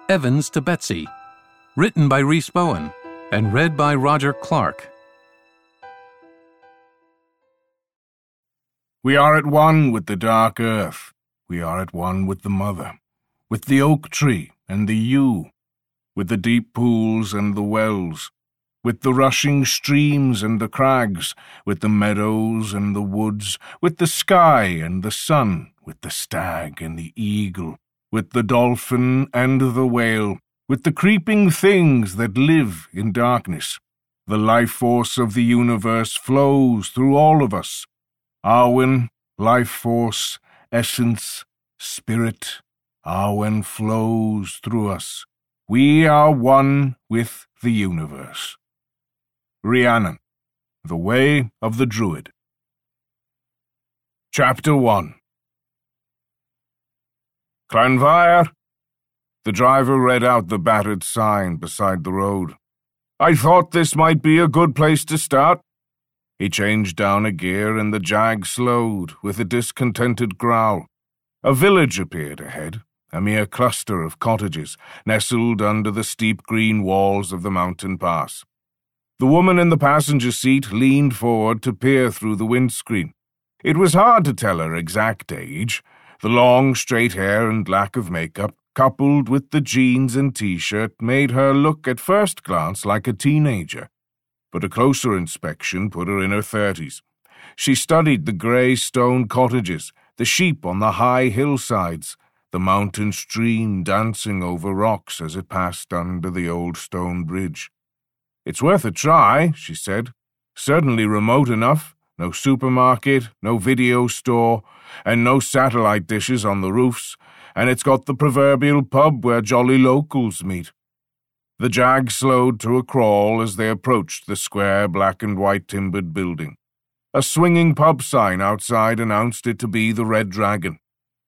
Evans to Betsy, written by Rhys Bowen and read by Roger Clark. We are at one with the dark earth. We are at one with the mother, with the oak tree and the yew, with the deep pools and the wells, with the rushing streams and the crags, with the meadows and the woods, with the sky and the sun, with the stag and the eagle, with the dolphin and the whale, with the creeping things that live in darkness. The life force of the universe flows through all of us. Arwen, life force, essence, spirit, Arwen flows through us. We are one with the universe. Rhiannon, The Way of the Druid. Chapter 1. Clanvire. The driver read out the battered sign beside the road. I thought this might be a good place to start. He changed down a gear and the jag slowed with a discontented growl. A village appeared ahead, a mere cluster of cottages nestled under the steep green walls of the mountain pass. The woman in the passenger seat leaned forward to peer through the windscreen. It was hard to tell her exact age. The long, straight hair and lack of makeup, coupled with the jeans and t-shirt, made her look at first glance like a teenager. But a closer inspection put her in her 30s. She studied the grey stone cottages, the sheep on the high hillsides, the mountain stream dancing over rocks as it passed under the old stone bridge. It's worth a try, she said. Certainly remote enough. No supermarket, no video store, and no satellite dishes on the roofs, and it's got the proverbial pub where jolly locals meet. The jag slowed to a crawl as they approached the square black-and-white timbered building. A swinging pub sign outside announced it to be the Red Dragon.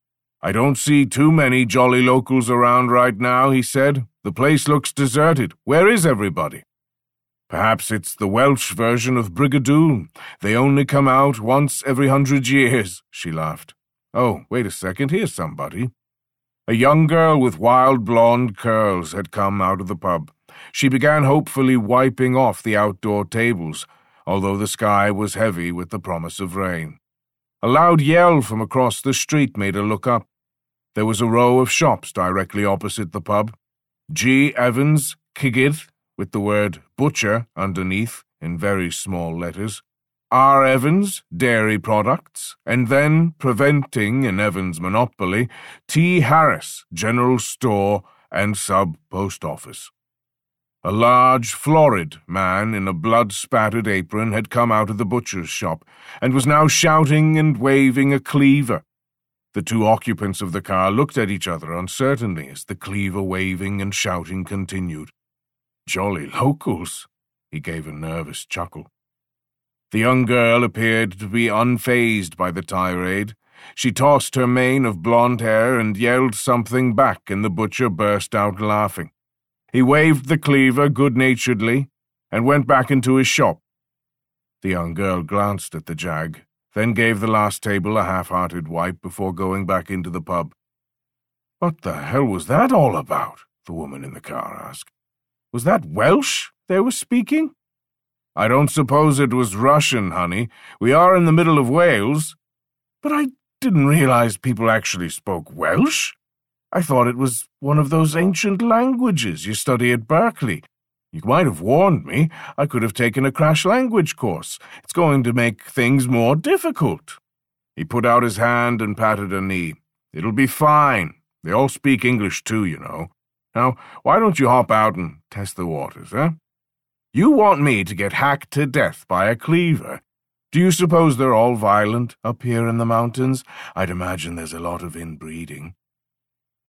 I don't see too many jolly locals around right now, he said. The place looks deserted. Where is everybody? Perhaps it's the Welsh version of Brigadoon. They only come out once every 100 years, she laughed. Oh, wait a second, here's somebody. A young girl with wild blonde curls had come out of the pub. She began hopefully wiping off the outdoor tables, although the sky was heavy with the promise of rain. A loud yell from across the street made her look up. There was a row of shops directly opposite the pub. G. Evans, Kigith, with the word butcher underneath in very small letters. R. Evans, dairy products, and then, preventing an Evans monopoly, T. Harris, general store and sub-post office. A large, florid man in a blood-spattered apron had come out of the butcher's shop and was now shouting and waving a cleaver. The two occupants of the car looked at each other uncertainly as the cleaver waving and shouting continued. Jolly locals, he gave a nervous chuckle. The young girl appeared to be unfazed by the tirade. She tossed her mane of blonde hair and yelled something back, and the butcher burst out laughing. He waved the cleaver good-naturedly and went back into his shop. The young girl glanced at the jag, then gave the last table a half-hearted wipe before going back into the pub. What the hell was that all about? The woman in the car asked. Was that Welsh they were speaking? I don't suppose it was Russian, honey. We are in the middle of Wales. But I didn't realize people actually spoke Welsh. I thought it was one of those ancient languages you study at Berkeley. You might have warned me. I could have taken a crash language course. It's going to make things more difficult. He put out his hand and patted her knee. It'll be fine. They all speak English too, you know. Now, why don't you hop out and test the waters, eh? You want me to get hacked to death by a cleaver? Do you suppose they're all violent up here in the mountains? I'd imagine there's a lot of inbreeding.